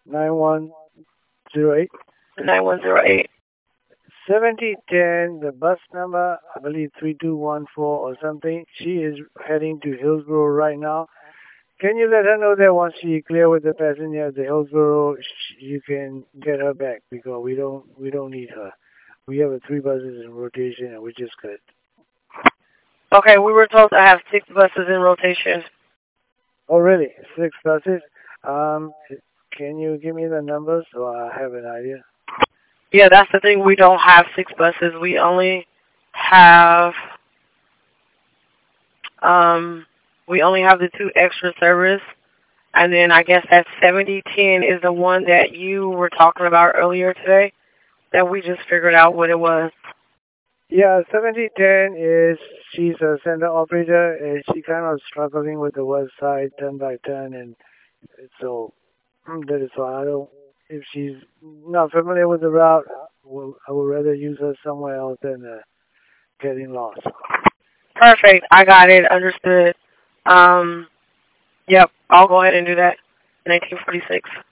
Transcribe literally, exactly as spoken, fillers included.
nine one zero eight. nine one zero eight. seventy ten, the bus number, I believe three two one four or something. She is heading to Hillsborough right now. Can you let her know that once she clear with the passenger at the Hillsborough, sh- you can get her back because we don't we don't need her. We have a three buses in rotation and we just cut. Okay, we were told to have six buses in rotation. Oh really? Six buses? Um, can you give me the numbers so I have an idea? Yeah, that's the thing. We don't have six buses. We only have um we only have the two extra service, and then I guess that seventy ten is the one that you were talking about earlier today. That we just figured out what it was. Yeah, seventy ten is she's a center operator and she kind of struggling with the west side turn by turn and so that is why I don't. If she's not familiar with the route, well, I would rather use her somewhere else than uh, getting lost. Perfect. I got it. Understood. Um. Yep. I'll go ahead and do that. nineteen forty-six.